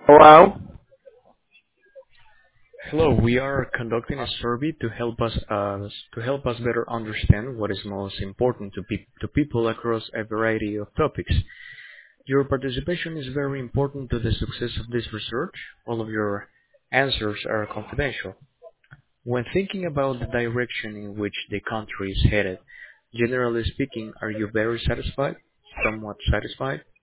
Hello? Hello, we are conducting a survey to help us better understand what is most important to people across a variety of topics. Your participation is very important to the success of this research. All of your answers are confidential. When thinking about the direction in which the country is headed, generally speaking, are you very satisfied? Somewhat satisfied?